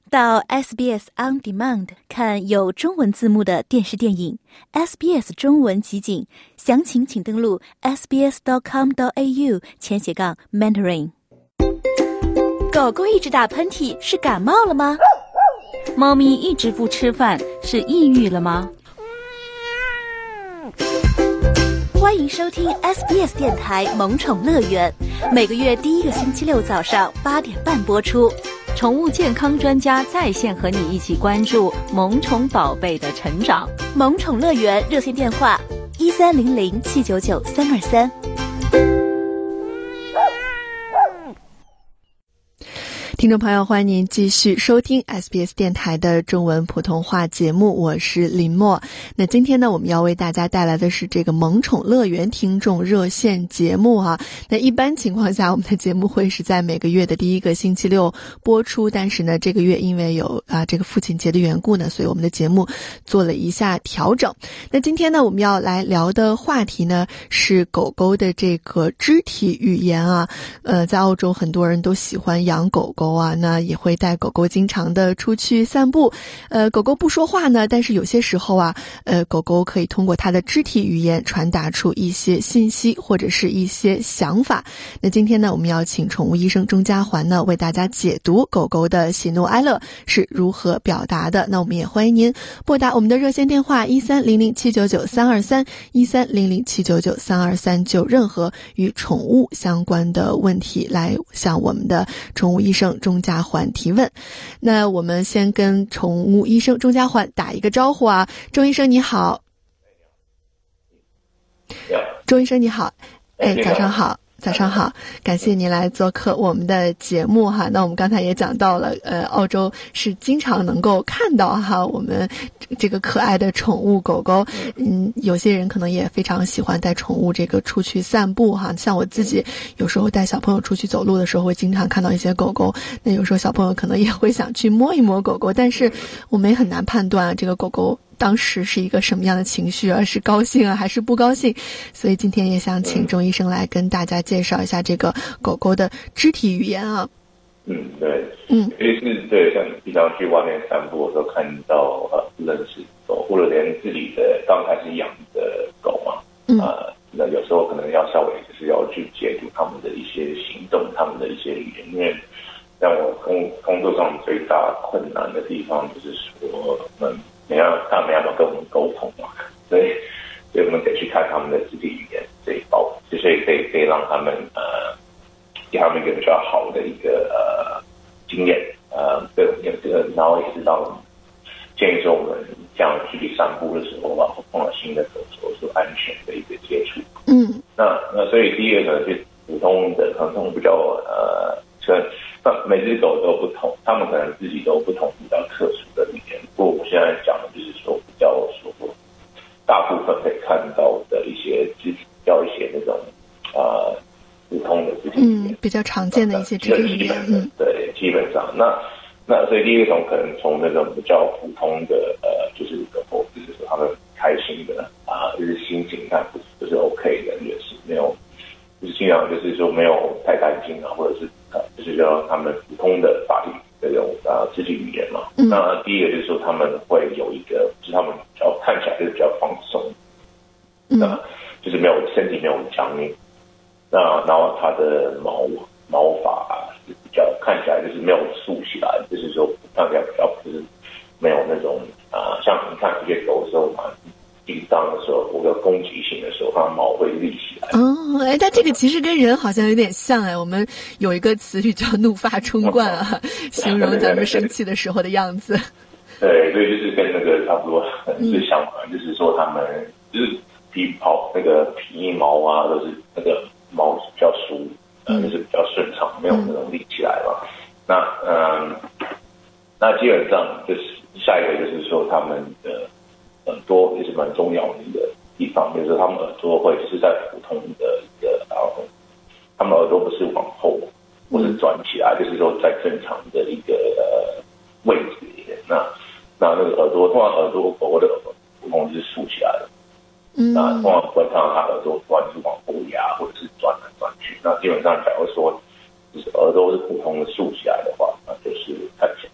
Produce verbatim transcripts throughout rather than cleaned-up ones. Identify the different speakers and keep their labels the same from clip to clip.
Speaker 1: 到 S B S On Demand 看有中文字幕的电视电影 S B S 中文集锦，详情请登录 s b s dot com dot a u 前斜杠 mentoring。 狗狗一直打喷嚏是感冒了吗？
Speaker 2: 猫咪一直不吃饭是抑郁了吗？
Speaker 1: 欢迎收听 S B S 电台萌宠乐园，每个月第一个星期六早上八点半播出。
Speaker 2: 宠物健康专家在线和你一起关注萌宠宝贝的成长。
Speaker 1: 萌宠乐园热线电话一三零零七九九三二三。
Speaker 3: 听众朋友，欢迎您继续收听 S B S 电台的中文普通话节目，我是林默。那今天呢，我们要为大家带来的是这个萌宠乐园听众热线节目哈、啊。那一般情况下，我们的节目会是在每个月的第一个星期六播出，但是呢，这个月因为有啊这个父亲节的缘故呢，所以我们的节目做了一下调整。那今天呢，我们要来聊的话题呢是狗狗的这个肢体语言啊。呃，在澳洲很多人都喜欢养狗狗。啊，那也会带狗狗经常的出去散步。呃，狗狗不说话呢，但是有些时候啊，呃，狗狗可以通过它的肢体语言传达出一些信息或者是一些想法。那今天呢，我们要请宠物医生钟嘉环呢为大家解读狗狗的喜怒哀乐是如何表达的。那我们也欢迎您拨打我们的热线电话一三零零七九九三二三一三零零七九九三二三，就任何与宠物相关的问题来向我们的宠物医生钟嘉环提问。那我们先跟宠物医生钟嘉环打一个招呼啊，钟医生你好。钟医生你好，哎，早上好。早上好，感谢您来做客我们的节目哈。那我们刚才也讲到了，呃，澳洲是经常能够看到哈我们这个可爱的宠物狗狗。嗯，有些人可能也非常喜欢带宠物这个出去散步哈。像我自己有时候带小朋友出去走路的时候，会经常看到一些狗狗。那有时候小朋友可能也会想去摸一摸狗狗，但是我们也很难判断这个狗狗当时是一个什么样的情绪，而是高兴啊还是不高兴。所以今天也想请钟医生来跟大家介绍一下这个狗狗的肢体语言啊。
Speaker 4: 嗯，对，
Speaker 3: 嗯，
Speaker 4: 尤其是对像平常去外面散步的时候看到呃不认识狗，或者连自己的刚开始养的狗嘛，嗯，呃，那有时候可能要稍微就是要去解读他们的一些行动，他们的一些语言，因为像我工工作上最大困难的地方就是说，我们没要他们要不要跟我们沟通嘛，所以所以我们得去看他们的肢体语言这一包，就是可以可以让他们呃给他们一个比较好的一个呃经验，呃对这个，然后也知道建议说我们这样出去散步的时候啊，碰到新的狗狗是安全的一个接触。嗯，那那所以第一个可能是普通的，可能比较呃，可能每只狗都不同，他们可能自己都不同比较特殊的语言。不过我现在讲的就是说比较说大部分可以看到的一些肢体，比较一些那种呃普通的肢体语言，
Speaker 3: 嗯，比较常见的一些肢体语言。嗯，
Speaker 4: 对，基本上那那所以第一个从可能从那种比较普通的呃，就是狗狗，就是说他们开心的啊、呃，就是心情看就是 OK 的，就是没有，就是尽量就是说没有太担心啊，或者是呃，就是说他们普通的法律这种啊肢体语言嘛。嗯、那第一个就是说他们会有一个，就是他们比较看起来就是比较放松，嗯，那就是没有身体没有僵硬，那然后它的毛毛发、啊、是比较看起来就是没有竖起来，就是说看起来比较就是没有那种啊、呃，像你看有些狗的时候嘛，紧张的时候或者攻击性的时候，它的毛会立起来。
Speaker 3: 哦，哎，但这个其实跟人好像有点像哎。我们有一个词语叫怒发冲冠啊，形容咱们生气的时候的样子。
Speaker 4: 对，所以就是跟那个差不多，是相反，就是说他们就是皮毛那个皮毛啊，都是那个毛比较疏，呃，就是比较顺畅，没有那种立起来嘛。那嗯，那基本上就是下一个就是说他们的耳朵也是蛮重要的一个地方，就是说他们耳朵会是在普通的一个，然后他们耳朵不是往后或是转起来，就是说在正常的一个呃位置里面。那那那个耳朵，通常耳朵狗狗的耳朵普通是竖起来的，嗯，那通常不会看到它耳朵不管是往后压或者是转来转去。那基本上假如说就是耳朵是普通的竖起来的话，那就是看起来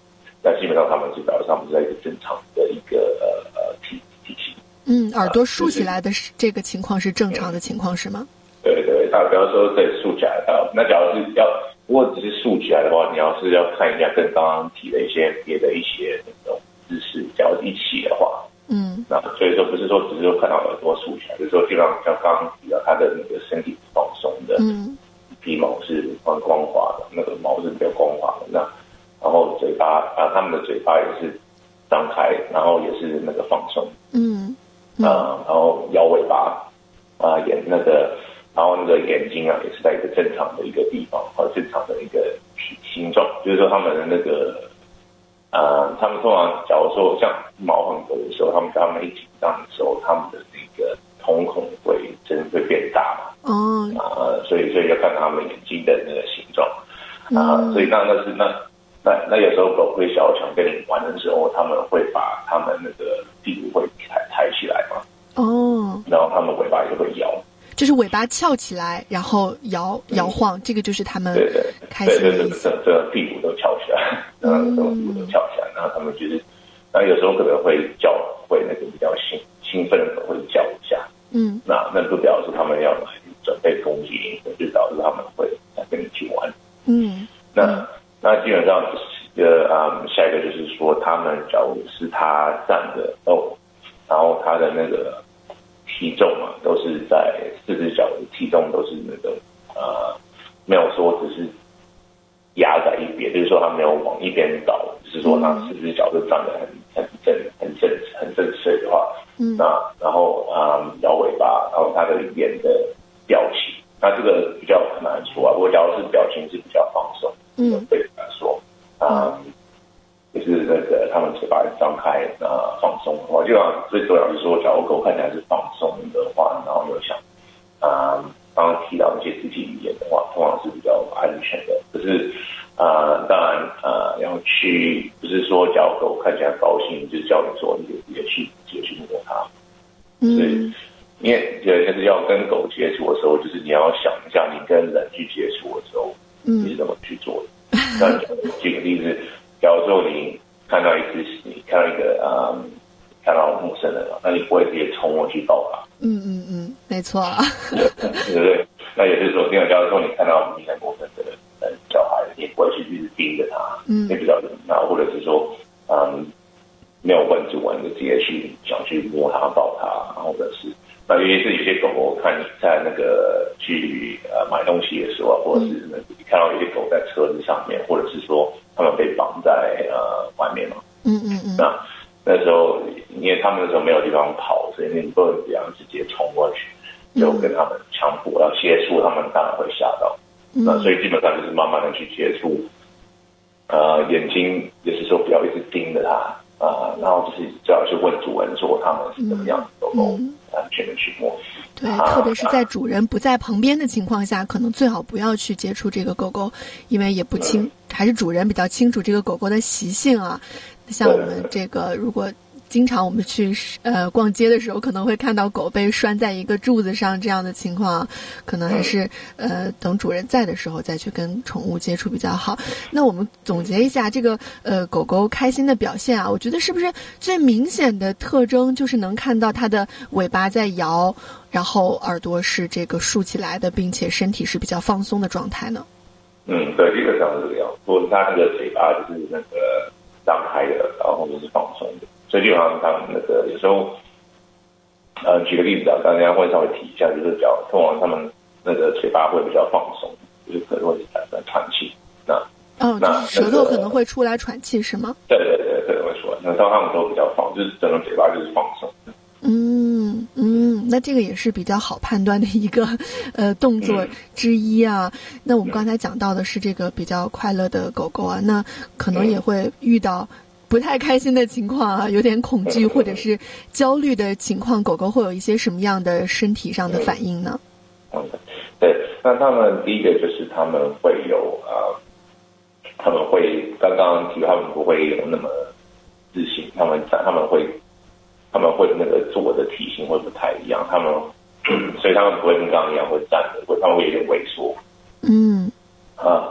Speaker 4: 那基本上他们是表示他们是在一个正常的一个呃呃体体系。
Speaker 3: 嗯，耳朵竖起来的这个情况是正常的情况是吗？
Speaker 4: 对对，那比方说对竖起来的，那假如是要如果只是竖起来的话，你要是要看一下跟刚刚提的一些别的一些那种姿势，假如一起的话，
Speaker 3: 嗯，
Speaker 4: 那所以说不是说只是说看到耳朵竖起来，就是说基本上像刚刚提到他的那个身体放松的，
Speaker 3: 嗯，
Speaker 4: 皮毛是光光滑的，那个毛是比较光滑的，那然后嘴巴啊，他们的嘴巴也是张开，然后也是那个放松，
Speaker 3: 嗯，
Speaker 4: 嗯，呃、然后摇尾巴啊，眼那个。然后那个眼睛啊，也是在一个正常的一个地方，和正常的一个形状，就是说他们的那个，呃，他们通常假如说像毛很多的时候，他们跟他们一紧张的时候，他们的那个瞳孔会真的会变大嘛，
Speaker 3: 哦，
Speaker 4: 啊、呃，所以所以要看他们眼睛的那个形状，啊、呃嗯，所以那那是那那那有时候狗会小强跟你玩的时候，他们会把他们那个屁股会抬抬起来嘛，
Speaker 3: 哦，
Speaker 4: 然后他们尾巴也会摇。
Speaker 3: 就是尾巴翘起来，然后摇摇晃，嗯、这个就是他们开心的意思。
Speaker 4: 对对对，这屁股都翘起来，然后屁股都翘起来，然后他们就是，然后有时候可能会叫，会那个比较兴兴奋的会叫一下，嗯，那那就表示他们要来准备攻击你，就表示他们会来跟你去玩，嗯，那那基本上就是呃嗯，下一个就是说，他们假如是他站着哦，然后他的那个。体重嘛，都是在四只脚的体重都是那个呃，没有说只是压在一边，就是说它没有往一边倒，只是说它四只脚都站得很很正、很正、很正确的话，嗯，那然后啊、呃、摇尾巴，然后它的脸的表情，那这个比较难说啊。不过假如是表情是比较放松，嗯，对来说啊。呃嗯就是那个他们嘴巴张开啊、呃、放松的话，就像最重要是说，假如狗看起来是放松的话，然后又想啊刚刚提到一些肢体语言的话，通常是比较安全的。可是啊、呃，当然啊、呃、要去不是说假如狗看起来高兴，就叫你说你就直接去直接去摸它。嗯，所以因为就是要跟狗接触的时候，就是你要想一下你跟人去接触的时候，你是怎么去做的。那举个例子。假如说你看到一只，你看到一个啊、嗯，看到陌生人了，那你不会直接冲过去抱他。
Speaker 3: 嗯嗯嗯，没错。
Speaker 4: 对对对，那也就是说，另外假如说你看到你很陌生的呃小孩，你不会去一直盯着他，嗯，你比较那或者是说，嗯，没有问主人就直接去想去摸他、抱他，或者是那尤其是有些狗狗看你在那个去呃买东西的时候，或者是那你看到有些狗在车子上面，或者是说。他们被绑在呃外面嘛，嗯嗯嗯，那那时候因为他们那时候没有地方跑，所以你不能这样直接冲过去，就跟他们强迫要接触，他们当然会吓到。嗯、那所以基本上就是慢慢的去接触，呃，眼睛也是说不要一直盯着它啊、呃，然后就是最好是问主人说他们是怎么样的狗狗，安全的去摸。
Speaker 3: 对，特别是在主人不在旁边的情况下，可能最好不要去接触这个狗狗，因为也不清，还是主人比较清楚这个狗狗的习性啊。像我们这个，如果经常我们去呃逛街的时候，可能会看到狗被拴在一个柱子上这样的情况，可能还是呃等主人在的时候再去跟宠物接触比较好。那我们总结一下这个呃狗狗开心的表现啊，我觉得是不是最明显的特征就是能看到它的尾巴在摇，然后耳朵是这个竖起来的，并且身体是比较放松的状态呢？
Speaker 4: 嗯，对，基本上是这样。不过它那个嘴巴就是那个张开的，然后就是放松的。所以基本上他们那个有时候，呃，举个例子啊，刚才会稍微提一下，就是讲通常他们那个嘴巴会比较放松，就是可能会在喘气。那
Speaker 3: 哦，就是舌头可能会出来喘气是吗？
Speaker 4: 对对对，可能会出来。那当他们都比较放，就是整个嘴巴就是放松。
Speaker 3: 嗯嗯，那这个也是比较好判断的一个呃动作之一啊。嗯、那我们刚才讲到的是这个比较快乐的狗狗啊，那可能也会遇到不太开心的情况啊，有点恐惧或者是焦虑的情况，狗狗会有一些什么样的身体上的反应呢？
Speaker 4: 嗯，对，那他们第一个就是他们会有呃，他们会刚刚提他们不会有那么自信，他们他们会。他们会那个坐的体型会不太一样，他们所以他们不会跟刚刚一样会站着，会他们会有点萎缩。嗯，啊，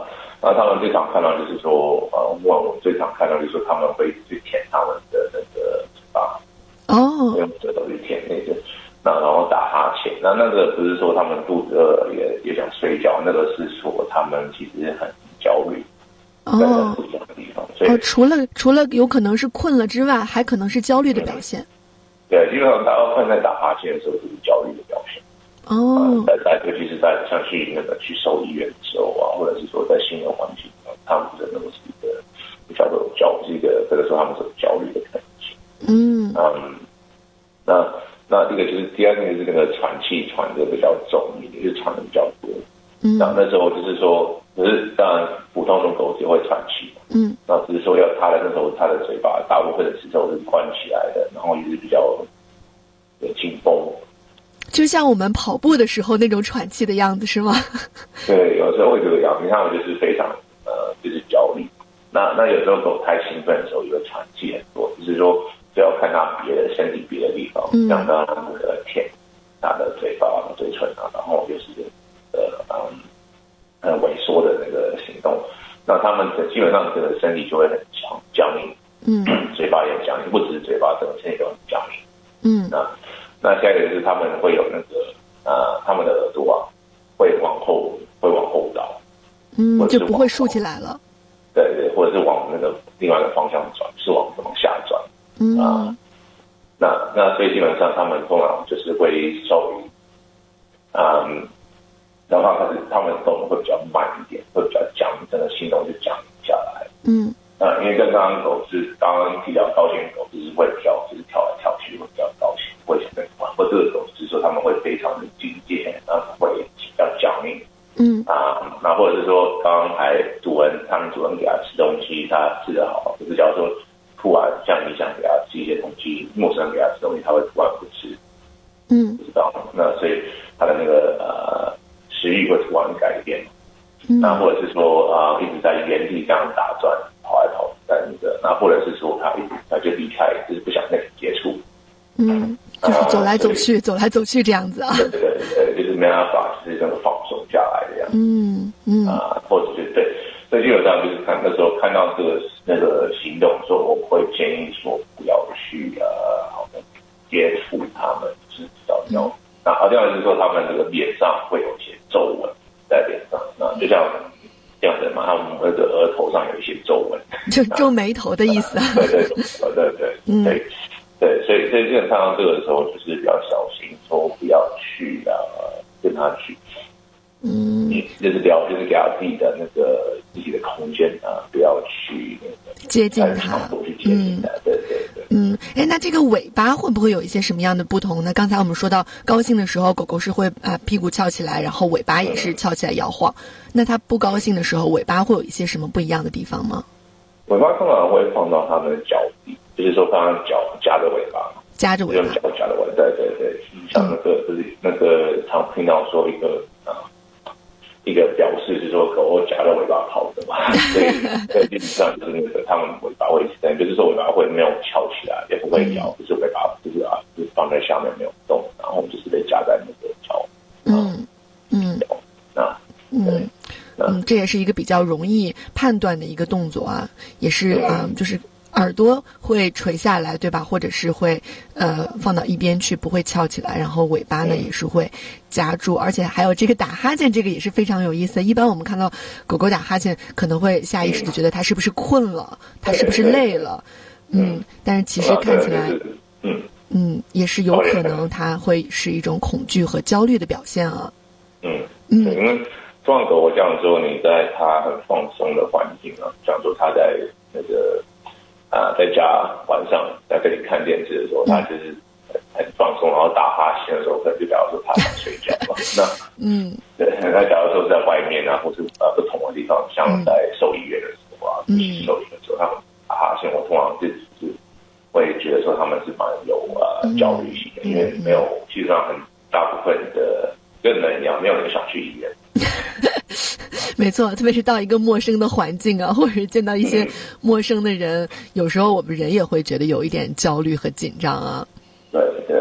Speaker 4: 然后他们最常看到就是说，呃，我我最常看到就是说他们会去舔他们的那个嘴巴，
Speaker 3: 哦，
Speaker 4: 用舌头去舔那个，那然后打哈欠。那那个不是说他们肚子饿也也想睡觉，那个是说他们其实很焦虑。
Speaker 3: 哦，
Speaker 4: 不一样的地方。所以
Speaker 3: 哦，除了除了有可能是困了之外，还可能是焦虑的表现。
Speaker 4: 对，基本上大部分在打哈欠的时候就是焦虑的表现。
Speaker 3: 哦，
Speaker 4: 在在尤其是在像去那个去兽医院的时候啊，或者是说在新的环境啊，他们真的是一个比较有焦，是一个这个时候他们是有焦虑的可能性。
Speaker 3: 嗯
Speaker 4: 嗯，那那这个就是第二个就是那个喘气喘的比较重，也就是喘的比较多。
Speaker 3: 嗯，
Speaker 4: 那那时候就是说，可是当然普通的狗只会喘气嘛。
Speaker 3: 嗯，
Speaker 4: 那只是说要它的那时候它的嘴巴大部分的时候是关起来的，然后也是比较紧绷。
Speaker 3: 就像我们跑步的时候那种喘气的样子是吗？
Speaker 4: 对，有时候会这个样子。你看我就是非常呃，就是焦虑。那那有时候狗太兴奋的时候，也会喘气很多。就是说，就要看它别的身体别的地方，
Speaker 3: 嗯、
Speaker 4: 像它那个舔它的嘴巴、嘴唇啊，然后就是呃嗯很萎缩的那个行动。那他们的基本上这个身体就会很强僵硬，
Speaker 3: 嗯，
Speaker 4: 嘴巴也很僵硬，不只是嘴巴，整个身体都很僵硬。
Speaker 3: 嗯，
Speaker 4: 那那下一个是他们会有那个呃，他们的耳朵啊会往后会往后倒，
Speaker 3: 嗯，就不会竖起来了。
Speaker 4: 对对，或者是往那个另外一个方向转，是往往下转。
Speaker 3: 嗯
Speaker 4: 啊、呃，那那所以基本上他们通常就是会稍微嗯。然后开始，他们动作会比较慢一点，会比较僵，整个行动就僵下来。
Speaker 3: 嗯，
Speaker 4: 啊、呃，因为跟刚刚狗是刚刚提到高兴狗，就是会比较就是跳来跳去，会比较高兴，会想更快。或这个狗就是说他们会非常的警戒，然后会比较僵硬。
Speaker 3: 嗯
Speaker 4: 啊，那或者是说刚刚还主人他们主人给他吃东西，他吃得好，可是假如说突然像你想给他吃一些东西，陌生人给他吃东西，他会突然不吃。
Speaker 3: 嗯，
Speaker 4: 不知道。那所以他的那个呃。食欲会突然改变，
Speaker 3: 嗯、
Speaker 4: 那或者是说啊、呃，一直在原地这样打转，跑来跑去在那个，那或者是说他一直他就离开，就是不想跟你接触，
Speaker 3: 嗯，就是走来走去，呃、走来走去这样子啊。
Speaker 4: 对对对，就是没办法，就是那个放松下来的样子。
Speaker 3: 嗯嗯
Speaker 4: 啊、呃，或者是对，所以基本上就是看那时候看到这个那个行动，说我会建议说不要去呃，好的接触他们，就是比较要。嗯那好像是说他们这个脸上会有一些皱纹在脸上，那就像这样子嘛，他们那个额头上有一些皱纹，
Speaker 3: 就皱眉头的意思啊。
Speaker 4: 对对对对对，嗯，对对，所以所以基本上这个时候就是比较小心，说不要去啊跟他去，
Speaker 3: 嗯，
Speaker 4: 你就是不要就是给他自己的那个自己的空间啊，不要去那个
Speaker 3: 接近他，
Speaker 4: 去接近他，对对对。
Speaker 3: 嗯，哎，那这个尾巴会不会有一些什么样的不同呢？刚才我们说到高兴的时候，狗狗是会啊、呃、屁股翘起来，然后尾巴也是翘起来摇晃。那它不高兴的时候，尾巴会有一些什么不一样的地方吗？
Speaker 4: 尾巴通常会放到它们的脚底，就是说刚刚脚夹着尾巴，
Speaker 3: 夹着尾巴，
Speaker 4: 用脚夹着尾巴，对对对，像那个就是那个常听到说一个啊。一个表示是说狗狗夹着尾巴跑的嘛，所以所以基本上就是那个它们尾巴会在，就是说尾巴会没有翘起来，也不会摇，就是尾巴就是啊，就是放在下面没有动，然后就是被夹在那个脚，
Speaker 3: 嗯嗯，
Speaker 4: 那
Speaker 3: 嗯嗯，这也是一个比较容易判断的一个动作啊，也是啊、嗯，就是。耳朵会垂下来，对吧？或者是会呃放到一边去，不会翘起来。然后尾巴呢也是会夹住，而且还有这个打哈欠，这个也是非常有意思的。一般我们看到狗狗打哈欠，可能会下意识的觉得它是不是困了，它是不是累了，嗯，但是其实看起来，
Speaker 4: 嗯
Speaker 3: 嗯，也是有可能它会是一种恐惧和焦虑的表现啊。
Speaker 4: 嗯嗯，因为通常狗狗这样说，你在它很放松的环境啊，这样说它在那个。啊，在家晚上在跟你看电视的时候，他就是很放松，然后打哈欠的时候，可能就假如说他想睡觉嘛。那嗯，对，那假如说在外面啊，或是呃不同的地方，像在兽医院的时候啊，嗯，兽医的时候，他们打哈欠，我通常就是会觉得说他们是蛮有呃焦虑性的，因为没有基本上很大部分的跟人一样，没有人想去医院。
Speaker 3: 没错，特别是到一个陌生的环境啊，或者是见到一些陌生的人，有时候我们人也会觉得有一点焦虑和紧张啊。
Speaker 4: 对对，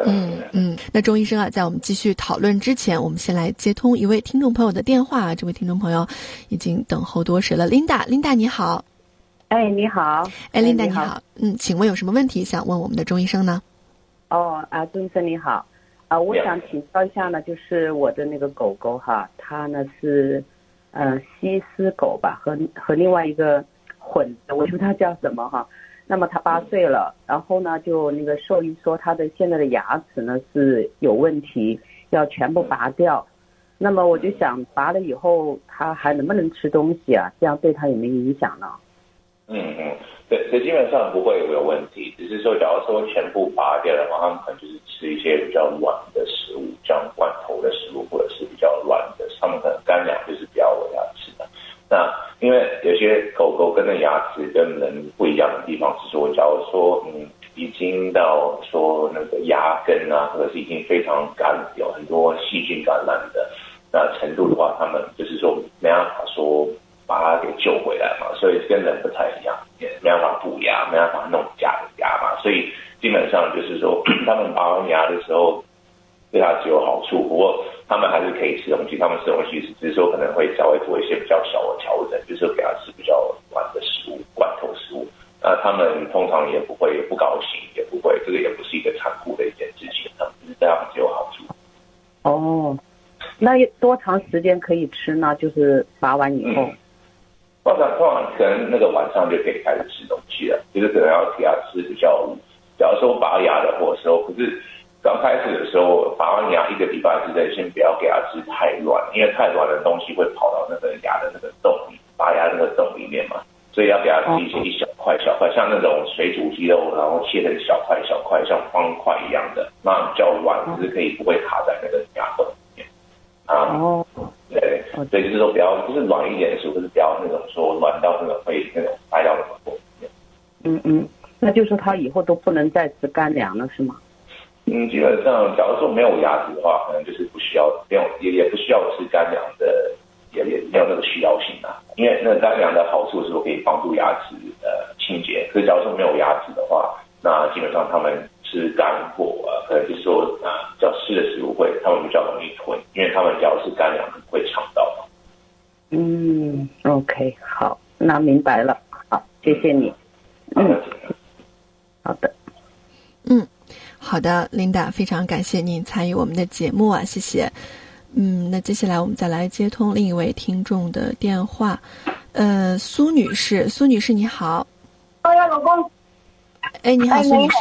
Speaker 3: 嗯嗯，那钟医生啊，在我们继续讨论之前，我们先来接通一位听众朋友的电话。这位听众朋友已经等候多时了 ，Linda，Linda 你好。
Speaker 5: 哎，你好。
Speaker 3: 哎 ，Linda 你好。嗯，请问有什么问题想问我们的钟医生呢？
Speaker 5: 哦啊，钟医生你好。啊，我想请教一下呢，就是我的那个狗狗哈，它呢是呃西施狗吧，和和另外一个混的，我说它叫什么哈？那么它八岁了，然后呢就那个兽医说它的现在的牙齿呢是有问题，要全部拔掉。那么我就想拔了以后，它还能不能吃东西啊？这样对它有没有影响呢？
Speaker 4: 嗯嗯，对，这基本上不会有问题，只是说假如说全部拔掉的话，他们可能就是吃一些比较软的食物，像罐头的食物，或者是比较软的，他们可能干粮就是比较有牙齿的。那因为有些狗狗跟的牙齿跟人不一样的地方是说，假如说嗯已经到说那个牙根啊，或者是已经非常干，有很多细菌感染的那程度的话，他们就是说没办法说把它给救回来嘛，所以跟人不太一样，也没办法补牙，没办法弄假的牙嘛，所以基本上就是说他们拔完牙的时候对它只有好处，不过他们还是可以吃东西，他们吃东西只是说可能会稍微做一些比较小的调整，就是给它吃比较软的食物，罐头食物。那他们通常也不会不高兴，也不会，这个也不是一个残酷的一件事情，他们只是对他们只有好处。
Speaker 5: 哦，那多长时间可以吃呢？就是拔完以后？
Speaker 4: 嗯通常通常可能那个晚上就可以开始吃东西了，就是可能要给它吃比较，假如说拔牙的或时候，可是刚开始的时候拔完牙一个礼拜之内，先不要给它吃太软，因为太软的东西会跑到那个牙的那个洞里，拔牙那个洞里面嘛，所以要给它吃一些一小块小块，像那种水煮鸡肉，然后切成小块小块，像方块一样的，那比较软，就是可以不会卡在那个牙洞里面啊。
Speaker 5: 哦。
Speaker 4: 对，所以就是说不要，就是软一点的食物，就是不要那种说软到那个会那种塞到那个洞里面。
Speaker 5: 嗯嗯，那就是说他以后都不能再吃干粮了，是吗？
Speaker 4: 嗯，基本上，假如说没有牙齿的话，可能就是不需要，不用也也不需要吃干粮的，也也没有那个需要性啊。因为那个干粮的好处是说可以帮助牙齿呃清洁，可是假如说没有牙齿的话，那基本上他们吃干货啊，可能就是说啊比较湿的食物会他们比较容易吞，因为他们只要是干粮会尝到嘛。
Speaker 5: 嗯 ，OK， 好，那明白了，好，谢谢你。嗯，好的。
Speaker 3: 嗯，好的 ，Linda， 非常感谢您参与我们的节目啊，谢谢。嗯，那接下来我们再来接通另一位听众的电话，呃，苏女士，苏女士你好。
Speaker 6: 哎呀，老公。
Speaker 3: 哎，你好，
Speaker 6: 哎、
Speaker 3: 苏女士。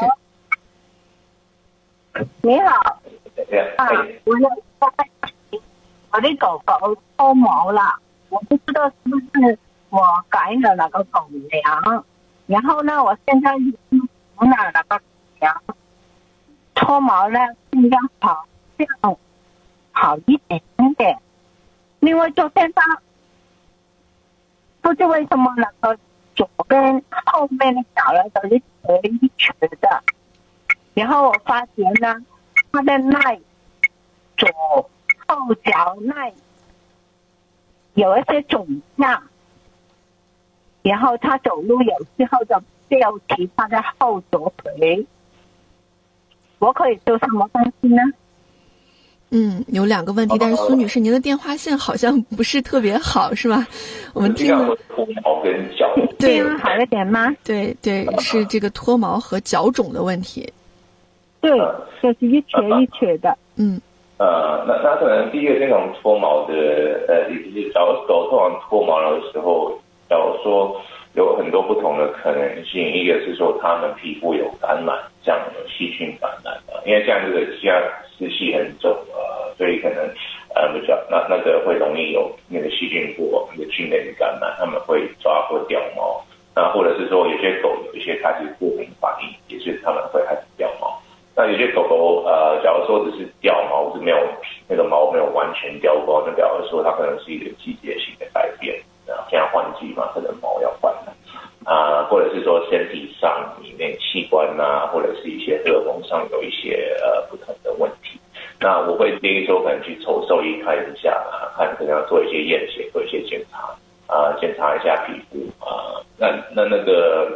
Speaker 6: 你好。啊，我的我的狗狗脱毛了，我不知道是不是我改了那个狗粮，然后呢，我现在已经服了那个粮，脱毛呢现在好像好一点点。另外昨天他不知为什么那个左边后面的脚呢都是垂一垂的，然后我发觉呢，他的那左后脚那有一些肿胀，然后他走路有时候就掉提他的后左腿，我可以做什么东西呢？
Speaker 3: 嗯，有两个问题，但是苏女士，您的电话线好像不是特别好，是吧？我们听了
Speaker 4: 脱毛跟脚
Speaker 6: 这样好一点吗？
Speaker 3: 对对，是这个脱毛和脚肿的问题。
Speaker 6: 对，就是一瘸一瘸的。
Speaker 3: 嗯。
Speaker 4: 呃，那那可能第一个这种脱毛的，呃，就是假如狗通常脱毛的时候，假如说有很多不同的可能性，一个是说它们皮肤有感染，这样有细菌感染的，因为像这个现在湿气很重，呃，所以可能呃比较那那个会容易有那个细菌或那个菌类的感染，他们会抓或掉毛，那或者是说有些狗有一些开始过敏反应，也是他们会开始掉毛。那有些狗狗，呃，假如说只是掉毛，是没有那个毛没有完全掉光，就表示说它可能是一个季节性的改变，啊，现在换季嘛，可能毛要换了，啊、呃，或者是说身体上里面器官啊，或者是一些荷尔蒙上有一些呃不同的问题。那我会建议说，可能去瞅兽医看一下，看可能要做一些验血，做一些检查，啊、呃，检查一下皮肤啊、呃。那那那个。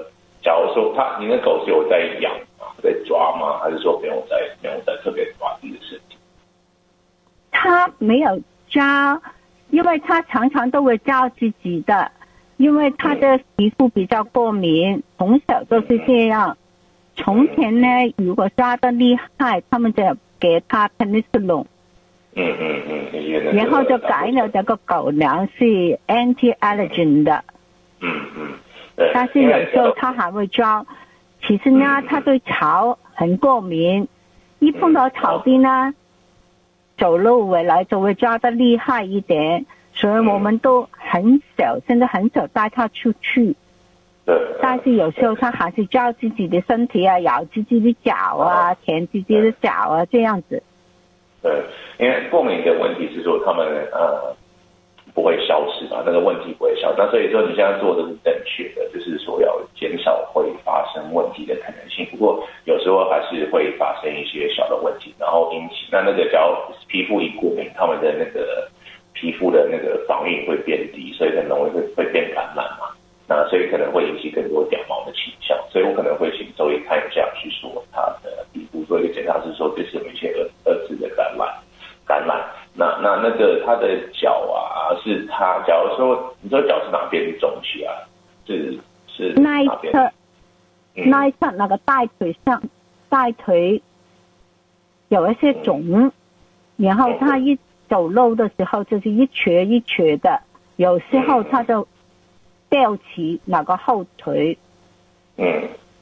Speaker 4: 假如说他您的狗是有在养吗？在抓吗？还是说没有在没有在特别抓自己的身体？
Speaker 6: 他没有抓，因为他常常都会抓自己的，因为他的皮肤比较过敏，从小都是这样。从前呢，如果抓得厉害，他们就给他penicillin。
Speaker 4: 嗯嗯嗯，
Speaker 6: 然后就改了这个狗粮是 anti-allergen 的。
Speaker 4: 嗯嗯，对。
Speaker 6: 但是有时候他还会抓，其实呢，他对草很过敏，一碰到草地呢，走路回来就会抓得厉害一点，所以我们都很少，现在很少带他出去。
Speaker 4: 对。
Speaker 6: 但是有时候他还是抓自己的身体啊，咬自己的脚啊，舔自己的脚啊，这样子。
Speaker 4: 对，因为过敏的问题是说他们呃不会消失嘛，那个问题不会消失，那所以说你现在做的是正确的，就是说要减少会发生问题的可能性。不过有时候还是会发生一些小的问题，然后引起那那个只要皮肤一过敏，他们的那个皮肤的那个防御会变低，所以很容易会会变感染嘛。那所以可能会引起更多掉毛的倾向，所以我可能会请周医看一下，去说他的皮肤做一个检查，是说就是有一些二二次的感染，感染。那那那个他的脚啊，是他假如说你说脚是哪边肿起来？是是
Speaker 6: 那一侧，嗯、那一侧那个大腿上，大腿有一些肿，嗯、然后他一走路的时候就是一瘸一瘸的，有时候他就吊起那个后腿。
Speaker 4: 嗯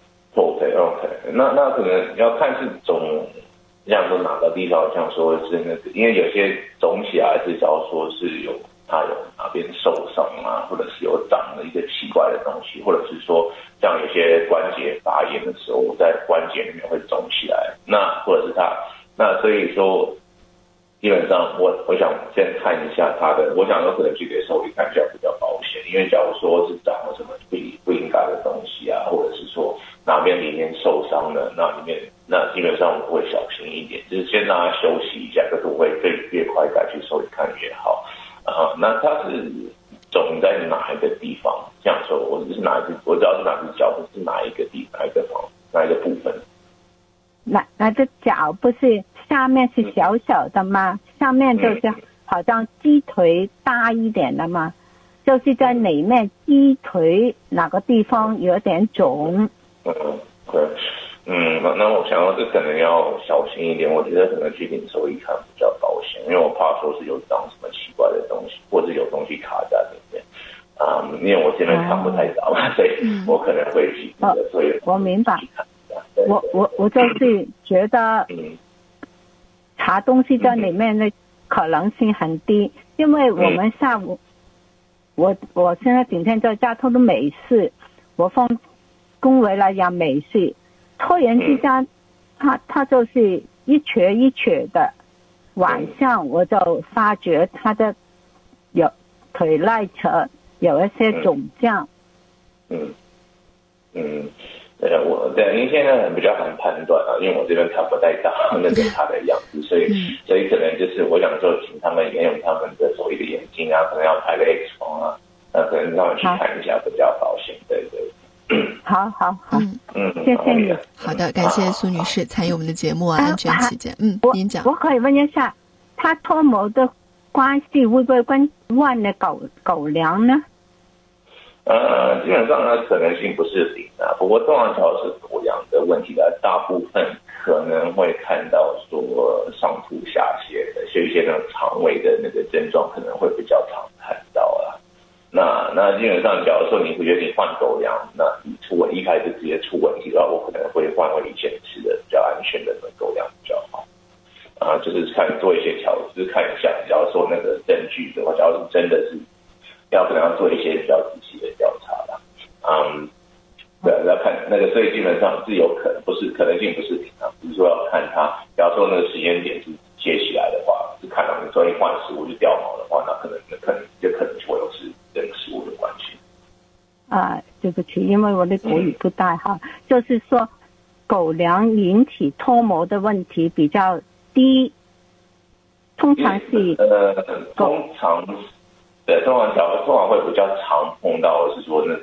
Speaker 4: ，OK OK， 那那可能要看是肿，像说哪个地方，像说是那个，因为有些肿起来是，假如说是有它有哪边受伤啊，或者是有长了一个奇怪的东西，或者是说像有些关节发炎的时候，在关节里面会肿起来，那或者是它，那所以说。基本上我我想先看一下他的，我想有可能去给兽医看一下比较保险，因为假如说是长了什么不不应该的东西啊，或者是说哪边里面受伤了，那里面那基本上我会小心一点，就是先让他休息一下，可是我会越越快带去兽医看越好。啊、呃，那他是肿在哪一个地方？这样说，我是哪一只，我知道是哪只脚，是哪一个地哪一个方哪一个部分？
Speaker 6: 那那只脚不是下面是小小的吗？上面就是好像鸡腿大一点的吗？就是在里面鸡腿哪个地方有点肿。
Speaker 4: 嗯，对，嗯，那那我想到这可能要小心一点，我觉得可能去领兽医看比较保险，因为我怕说是有长什么奇怪的东西，或者有东西卡在里面。啊、嗯，因为我这边看不太到嘛，嗯、所以我可能会去那个兽医。
Speaker 6: 我明白。我我我就是觉得查东西在里面的可能性很低，因为我们下午我我现在整天在家都没事，我放工回来也没事，突然之间他他就是一瘸一瘸的，晚上我就发觉他的有腿内侧有一些肿胀。
Speaker 4: 嗯嗯。对，我对，因为现在比较难判断啊，因为我这边看不太到那个他的样子，所以、嗯、所以可能就是我想说，请他们沿用他们的所谓的眼睛啊，可能要拍个 X 光啊，那可能让他们去看一下比较保险。对对。
Speaker 6: 好好好，
Speaker 3: 嗯
Speaker 6: 嗯，谢谢你。
Speaker 3: 好的，感谢苏女士参与我们的节目啊，安全起见。嗯，您讲。
Speaker 6: 我可以问一下，他脱毛的关系会不会跟换的狗狗粮呢？
Speaker 4: 呃，基本上呢，可能性不是零啊。不过，通常只要是狗粮的问题的，大部分可能会看到说上吐下泻的，有一些那种肠胃的那个症状，可能会比较常看到啊。那那基本上，假如说你会觉得你换狗粮，那你出问一开始直接出问题的话，我可能会换回以前吃的比较安全的狗粮比较好。啊，就是看做一些调，就是看一下，假如说那个证据的话，假如是真的是。要可能要做一些比较仔细的调查啦，嗯，对，要看那个，所以基本上是有可能，不是可能性不是零啊，只是说要看它，假如说那个时间点是接起来的话，是看到你说你换食物就掉毛的话，那可能可能就可能会有是这个食物的关系。
Speaker 6: 啊，对不起，因为我的国语不太好，嗯、就是说狗粮引起脱毛的问题比较低，通常是
Speaker 4: 呃，通常。对，通常假如通常会比较常碰到的是说那种肠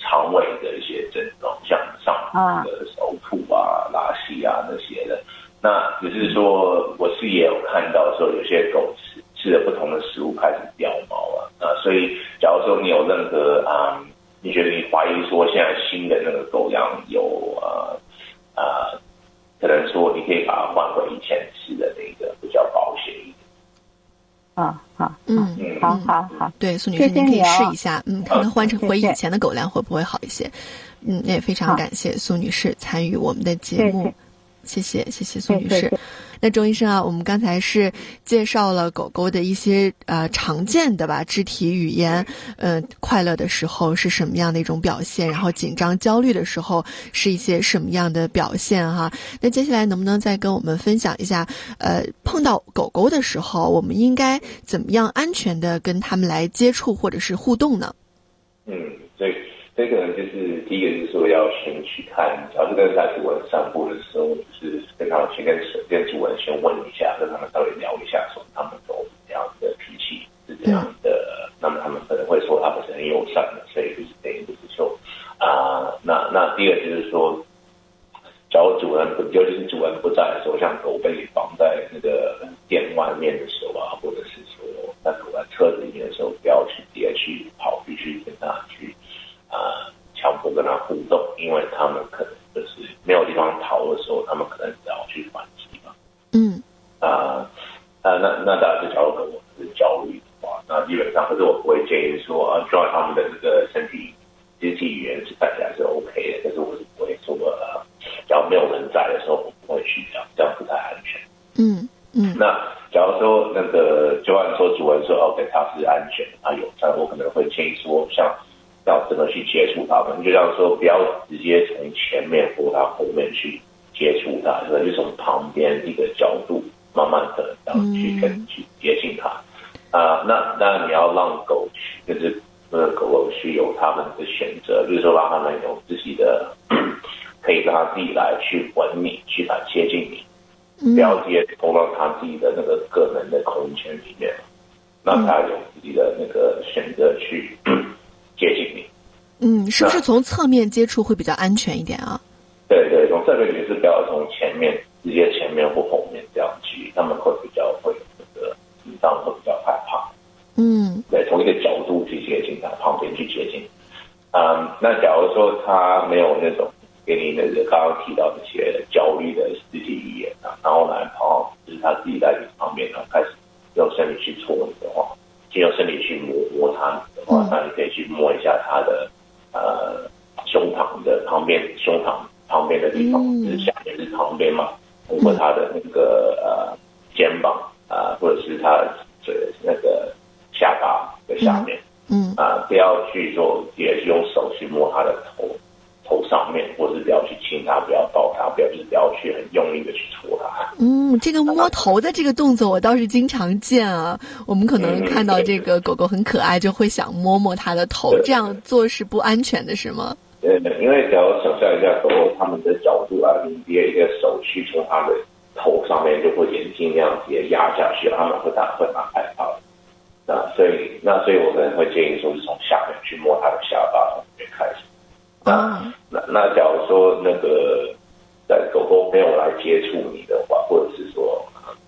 Speaker 4: 肠胃的一些症状，像上的呕吐啊、拉稀啊那些的。那只是说，我是也有看到说，有些狗吃吃了不同的食物开始掉毛啊，啊，所以假如说你有任何啊、嗯，你觉得你怀疑说现在新的那个狗粮有呃呃，可能说你可以把它换回以前吃的那个比较保险一点。
Speaker 6: 啊，好，
Speaker 3: 嗯，
Speaker 6: 好好好，
Speaker 3: 对，苏女士，您可以试一下，嗯，看看换成回以前的狗粮会不会好一些。嗯，也非常感谢苏女士参与我们的节目。谢谢，谢谢苏女士。那周医生啊，我们刚才是介绍了狗狗的一些呃常见的吧肢体语言，嗯、呃，快乐的时候是什么样的一种表现，然后紧张焦虑的时候是一些什么样的表现哈。那接下来能不能再跟我们分享一下，呃，碰到狗狗的时候，我们应该怎么样安全的跟它们来接触或者是互动呢？
Speaker 4: 嗯，对。这个呢，就是第一个就是说要先去看，假如跟在主人散步的时候，就是跟他们先跟跟主人先问一下，跟他们稍微聊一下，说他们狗怎样的脾气是这样的，嗯、那么他们可能会说他们是很友善的，所以就是等于就是说啊、呃，那那第二就是说，假如主人尤其是主人不在的时候，像狗被绑在那个店外面的时候啊，或者是说那狗在车子里面的时候，不要去直接去跑去去跟他去。啊，强迫跟他互动，因为他们可能就是没有地方逃的时候，他们可能只要去反击嘛。
Speaker 3: 嗯。
Speaker 4: 啊、呃，啊，那那当然是假如狗是焦虑的话，那基本上，可是我不会建议说啊，就算他们的这个身体肢体语言是看起来是 OK 的，可是我是不会说呃，只要没有人在的时候，我不会去这样，这样不太安全。
Speaker 3: 嗯嗯。
Speaker 4: 那假如说那个，就按说主人说 OK， 它是安全，它友善，我可能会建议说像。要怎么去接触它们？就像说，不要直接从前面或它后面去接触它，可能就从旁边一个角度，慢慢的这样去跟去接近它。啊、呃，那那你要让狗去，就是呃狗狗去有它们的选择，就是说让它们有自己的，可以让它自己来去闻你，去来接近你，不要直接投到它自己的那个个人的空间里面，让它有自己的那个选择去。接近你，
Speaker 3: 嗯，是不是从侧面接触会比较安全一点啊？
Speaker 4: 对对，从侧面也是不要从前面直接前面或后面这样去，他们会比较会那个紧张，会比较害怕。
Speaker 3: 嗯，
Speaker 4: 对，从一个角度去接近他，旁边去接近。嗯，那假如说他没有那种给你那个刚刚提到这些焦虑的肢体语言啊，然后呢，跑就是他自己在你旁边，然后开始用身体去戳你的话。就用身体去摸摸它的话，那你可以去摸一下它的呃胸膛的旁边，胸膛旁边的地方，嗯、就是下面是旁边嘛，包括它的那个呃肩膀啊、呃，或者是它的那个下巴的下面，嗯啊、呃，不要去说也是用手去摸它的头头上面，或是不要去亲它，不要抱它，不要就是不要去很用力的去戳它。
Speaker 3: 嗯，这个摸头的这个动作我倒是经常见啊。我们可能看到这个狗狗很可爱，就会想摸摸它的头，这样做是不安全的，是吗？
Speaker 4: 对，因为只要想象一下狗狗它们的角度啊，你直接一个手去从它的头上面，就会眼睛那样直接压下去，它们会打会蛮害怕的。那所以那所以我可能会建议说是从下面去摸它的下巴从这边开始。那那那假如说那个在狗狗没有来接触你的话，或者是说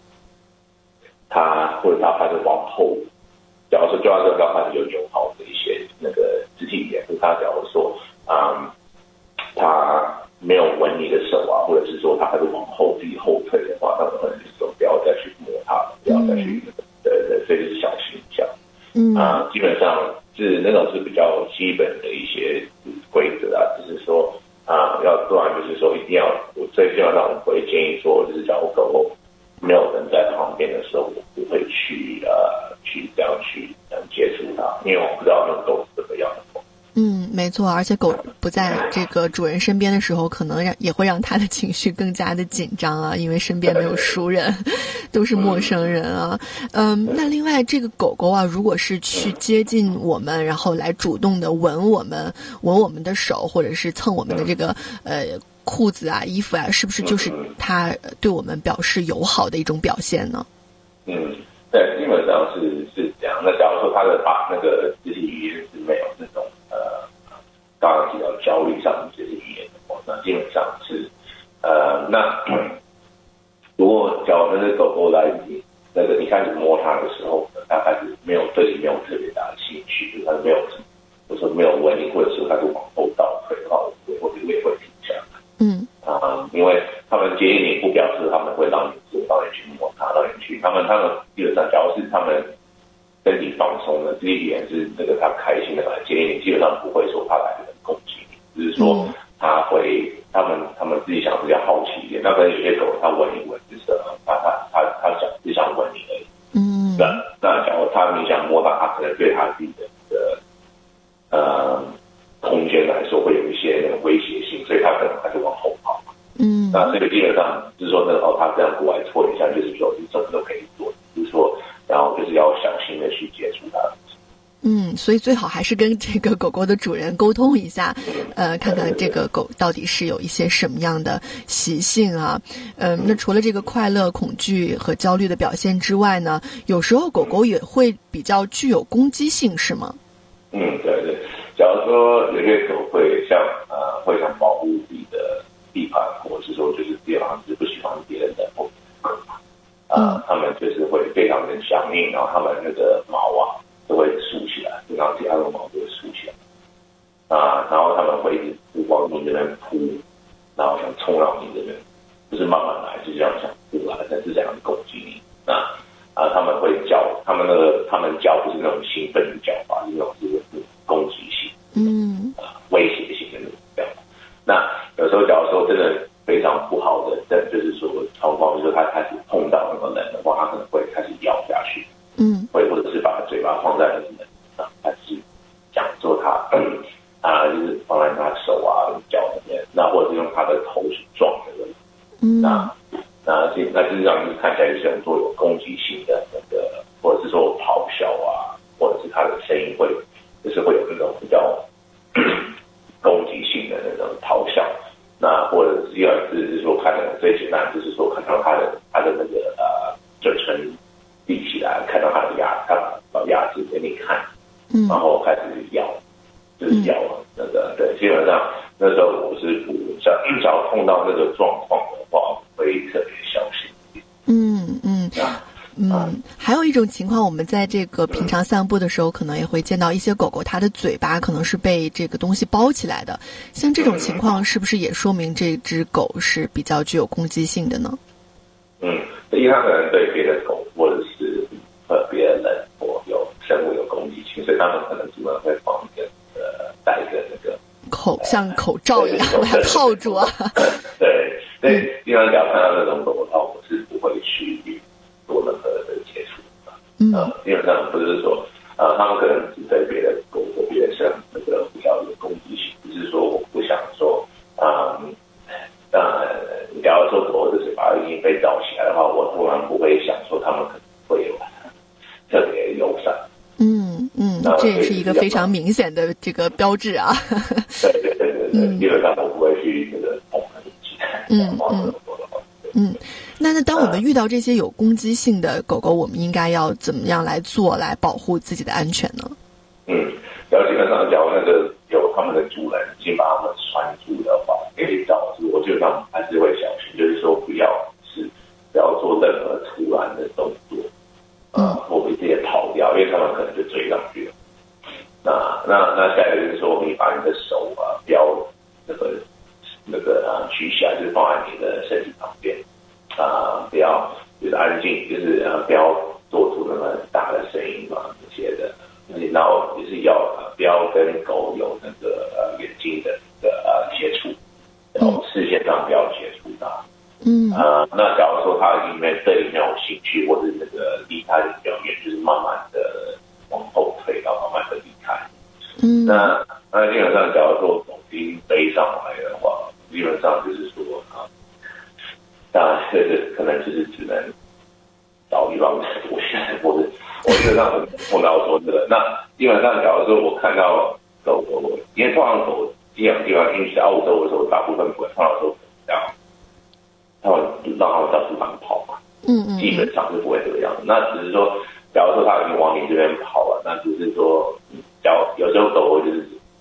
Speaker 4: 它或者它开始往后，假如说就要跟刚开始有友好的一些那个肢体语言，它假如说嗯它没有闻你的手啊，或者是说它开始往后自己后退的话，那可能就是说不要再去摸它，不要再去对对，所以就是小心一下。嗯啊、呃，基本上是那种是比较基本的一些规则啊，就是说啊、呃，要不然就是说一定要，我最基本上我不会建议说，就是假如狗狗没有人在旁边的时候，我不会去呃去这样去嗯接触它，因为我不知道那种狗是怎么样的。
Speaker 3: 嗯，没错，而且狗不在这个主人身边的时候，可能让也会让它的情绪更加的紧张啊，因为身边没有熟人，都是陌生人啊。嗯，那另外这个狗狗啊，如果是去接近我们，然后来主动的闻我们，闻我们的手，或者是蹭我们的这个呃裤子啊、衣服啊，是不是就是它对我们表示友好的一种表现呢？
Speaker 4: 嗯，对，基本上是是这样。那假如说它的把那个肢体语言是没有那种。刚刚提焦虑上这些语言的话，那基本上是呃，那如果假如那只狗狗来你那个你开始摸它的时候，它开始没有对你没有特别大的兴趣，就是它没有，或者说没有闻你，或者说它是往后倒退的话，我会或者也会停下来。
Speaker 3: 嗯
Speaker 4: 啊、呃，因为他们接近你，不表示他们会让你做，让你去摸它，让你去，他们他们基本上，假如是他们身体放松的，这一点是那个他开心的来接近你，基本上不会说他来很攻击你，只是说他会，他们他们自己想比较好奇一点。那可能有些狗它闻一闻，就是他他他他想只想闻你而已。
Speaker 3: 嗯，
Speaker 4: 那那假如他你想摸到他，可能对他自己的的呃空间来说会有一些那个威胁性，所以他可能还是往后跑。
Speaker 3: 嗯，
Speaker 4: 那这个基本上就是说，那个哦，他这样过来搓一下，就是说你什么都可以做，就是说，然后就是要小心的去接触它。
Speaker 3: 嗯，所以最好还是跟这个狗狗的主人沟通一下，呃，看看这个狗到底是有一些什么样的习性啊。嗯、呃，那除了这个快乐、恐惧和焦虑的表现之外呢，有时候狗狗也会比较具有攻击性，是吗？
Speaker 4: 嗯，对对。假如说有些狗会像呃，会想保护自己的地盘，或者是说就是基本上是不喜欢别人的碰触嘛，啊、呃，他们就是会非常的强硬，然后他们那个毛啊都会竖起来，然后其他的毛都会竖起来，啊、呃，然后他们会一直往你这边扑，然后想冲到你这边，就是慢慢来，就是要想扑来，但是想要攻击你。那啊、呃，他们会叫，他们那个他们叫不是那种兴奋的叫法，是那种是攻击性，
Speaker 3: 嗯，
Speaker 4: 啊、呃，威胁性的那种叫法。那有时候，假如说真的非常不好的，但就是说状况，就是说他开始碰到那个人的话，他可能会开始咬下去，
Speaker 3: 嗯，
Speaker 4: 会或者是把嘴巴放在那个人上，开始讲说他啊，就是放在他手啊、脚里面，那或者是用他的头去撞那个人，
Speaker 3: 嗯，
Speaker 4: 那那这那实际上就是看起来就是很多有攻击性的那个，或者是说咆哮啊，或者是他的声音会就是会有那种比较攻击性的那种咆哮。那或者是第二次是说看的最简单，就是说看到他的他的那个呃嘴唇闭起来，看到他的牙，他把牙齿给你看，
Speaker 3: 嗯，
Speaker 4: 然后开始咬，就是咬那个、嗯、对，基本上那时候我是不只要碰到那个状况的话，我会特别小心。
Speaker 3: 嗯嗯。
Speaker 4: 啊
Speaker 3: 嗯，还有一种情况，我们在这个平常散步的时候，可能也会见到一些狗狗，它的嘴巴可能是被这个东西包起来的。像这种情况，是不是也说明这只狗是比较具有攻击性的呢？
Speaker 4: 嗯，因为它可能对别的狗或者是呃别的人或有生物有攻击性，所以他们可能主要会放一个呃戴一个那个
Speaker 3: 口像口罩一样把它套住啊。
Speaker 4: 对，所以经常讲看到那种狗的话，我是不会去做任何的接触的。嗯，呃，基本上不是说，呃，他们可能只对别的狗或别的生那个比较有攻击性，只是说我不想说，嗯，呃，假如说狗的嘴巴已经被罩起来的话，我突然不会想说他们可能会有特别友善。
Speaker 3: 嗯嗯，这也是一个非常明显的这个标志啊。
Speaker 4: 对对对对对，基本上我不会去这个碰它的其他。
Speaker 3: 嗯嗯嗯。那那当我们遇到这些有攻击性的狗狗，我们应该要怎么样来做来保护自己的安全呢？
Speaker 4: 嗯，然后基本上假如那个有他们的主人已经把他们拴住的话，可以导致我基本上还是会小心，就是说不要是不要做任何突然的动作，呃，或者直接跑掉，因为他们可能就追上去了。那那那下一个就是说，你把你的手啊不要那个那个啊举起来，就是放在你的身体旁边。啊、呃，不要就是安静，就是呃不要做出那么大的声音嘛，这些的。然后就是要呃不要跟狗有那个呃眼睛的的呃接触，然后视线上不要接触它。嗯。呃，那假如说它已经对你没有兴趣，或者那个离它比较远，就是慢慢的往后退，然后慢慢的离开。嗯。那那基本上，假如说狗已经背上来的话，基本上就是说啊。当然，这个可能就是只能找地方躲起来，或者我基本上碰到说这个。那基本上，假如说我看到狗狗，因为通常狗这样地方，因为在澳洲的时候，大部分不会碰到说这样，他们让他们到处上跑嘛，嗯嗯，基本上是不会这个样子。那只是说，假如说它已经往你这边跑了，那只是说，假如有时候狗狗就是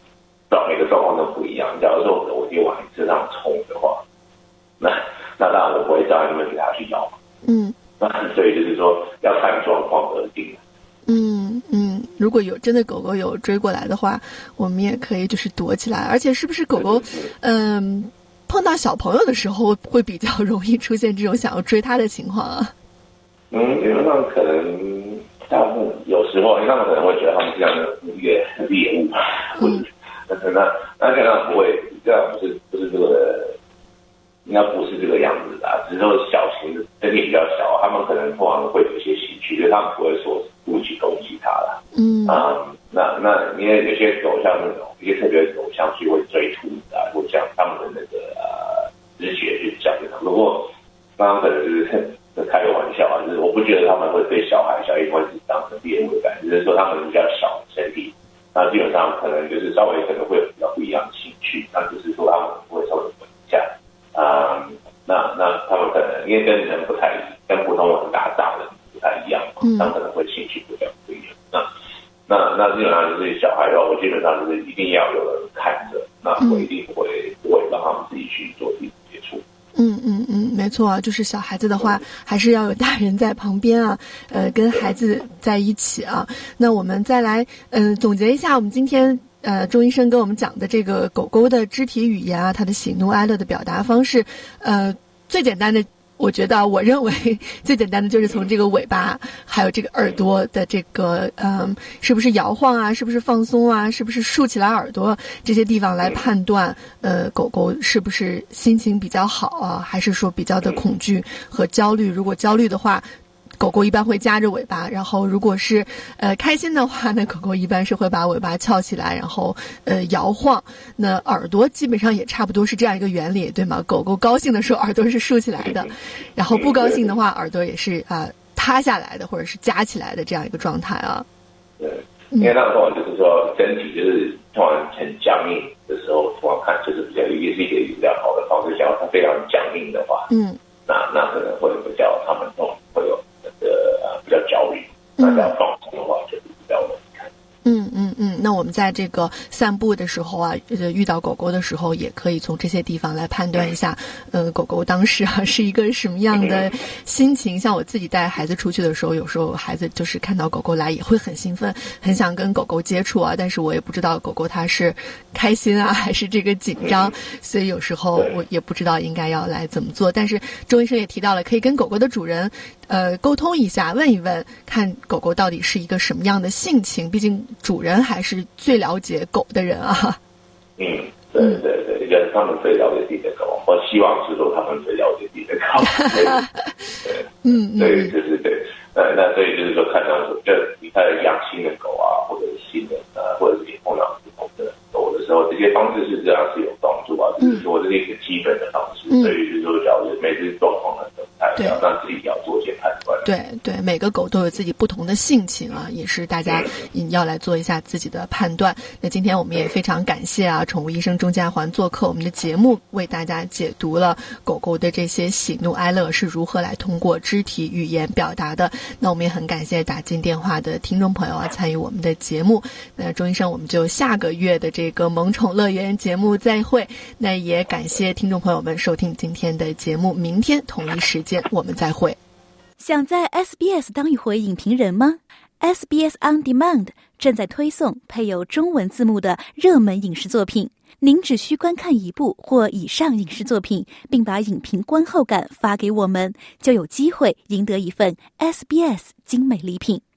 Speaker 4: 状每个状况都不一样。假如说我今天往你车上冲的话，那那当然我不会照那么给他去咬。
Speaker 3: 嗯，
Speaker 4: 那所以就是说要看状况而定。
Speaker 3: 嗯嗯，如果有真的狗狗有追过来的话，我们也可以就是躲起来。而且是不是狗狗，嗯，碰到小朋友的时候会比较容易出现这种想要追它的情况啊？
Speaker 4: 嗯，理论上可能大部分有时候，他们可能会觉得他们这样的一个猎物，嗯，但是那那这样不会，这样不是不是这个，应该不是这个样子的、啊，只是说小型的身体比较小，他们可能通常会有一些兴趣，所以他们不会说故意去攻击它了。嗯啊、嗯，那那因为有些狗像那种一些特别的狗，像去会追兔子啊，或像他们的那个呃直觉去讲的。不过刚刚可能就是开个玩笑啊，就是我不觉得他们会对小孩小婴会是当成猎物的感觉，只是说他们比较小的身体，那基本上可能就是稍微可能会有比较不一样的兴趣，那就是说他们会稍微闻一下啊、嗯，那那他们可能因为跟人不太跟普通人打大人不太一样嘛，他们可能会兴趣比较不一样。那那那基本上就是小孩的话，我基本上就是一定要有人看着，那我一定不会不会让他们自己去做第一接触。
Speaker 3: 嗯嗯嗯，没错啊，就是小孩子的话，还是要有大人在旁边啊，呃，跟孩子在一起啊。那我们再来，嗯、呃，总结一下我们今天呃钟医生跟我们讲的这个狗狗的肢体语言啊，它的喜怒哀乐的表达方式，呃，最简单的。我觉得，我认为最简单的就是从这个尾巴，还有这个耳朵的这个，嗯，是不是摇晃啊，是不是放松啊，是不是竖起来耳朵这些地方来判断，呃，狗狗是不是心情比较好啊，还是说比较的恐惧和焦虑？如果焦虑的话，狗狗一般会夹着尾巴，然后如果是呃开心的话呢，狗狗一般是会把尾巴翘起来，然后呃摇晃。那耳朵基本上也差不多是这样一个原理，对吗？狗狗高兴的时候耳朵是竖起来的，然后不高兴的话耳朵也是啊、呃、塌下来的，或者是夹起来的这样一个状态啊。
Speaker 4: 对，因为那个通常就是说身体就是通常很僵硬的时候，通常看就是比较也是一个比较好的方式。假如它非常僵硬的话，嗯，那那可能会比较他们都会有。呃，比较焦虑，那比较放松的话，就是比较容易看。
Speaker 3: 嗯嗯嗯，那我们在这个散步的时候啊，呃，遇到狗狗的时候，也可以从这些地方来判断一下，呃，狗狗当时啊是一个什么样的心情。像我自己带孩子出去的时候，有时候孩子就是看到狗狗来也会很兴奋，很想跟狗狗接触啊，但是我也不知道狗狗它是开心啊还是这个紧张，所以有时候我也不知道应该要来怎么做。但是周医生也提到了，可以跟狗狗的主人呃沟通一下，问一问，看狗狗到底是一个什么样的性情，毕竟主人还是最了解狗的人啊。
Speaker 4: 嗯，对对对，应该是他们最了解自己的狗，我希望是说他们最了解自己的狗。对，嗯，对，就是对，那那所以就是说，看到就你看养新的狗啊，或者是新的呃，或者是你碰到不同的狗的时候，这些方式是这样是有帮助啊，就是说这是一个基本的方式，所以就是说，假如每次状况的时候，对，让自己要做一些判断。
Speaker 3: 对对，每个狗都有自己不同的性情啊，也是大家要来做一下自己的判断。那今天我们也非常感谢啊，宠物医生钟家环做客我们的节目，为大家解读了狗狗的这些喜怒哀乐是如何来通过肢体语言表达的。那我们也很感谢打进电话的听众朋友啊，参与我们的节目。那钟医生，我们就下个月的这个萌宠乐园节目再会。那也感谢听众朋友们收听今天的节目，明天同一时间我们再会。
Speaker 1: 想在 S B S 当一回影评人吗？ S B S On Demand 正在推送配有中文字幕的热门影视作品，您只需观看一部或以上影视作品，并把影评观后感发给我们，就有机会赢得一份 S B S 精美礼品。